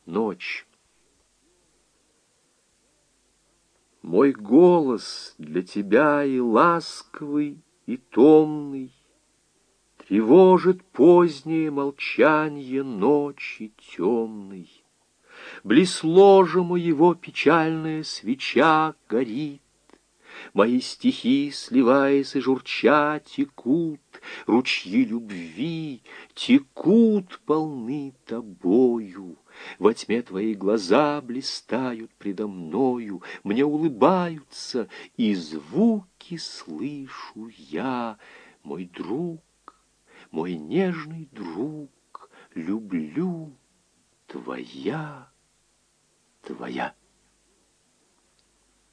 Ночь. Мой голос для тебя и ласковый, и томный, тревожит позднее молчанье ночи темной. Близ ложа моего печальная свеча горит. Мои стихи, сливаясь и журча, текут, ручьи любви текут, полны тобою. Во тьме твои глаза блистают предо мною, мне улыбаются, и звуки слышу я. Мой друг, мой нежный друг, люблю, твоя, твоя.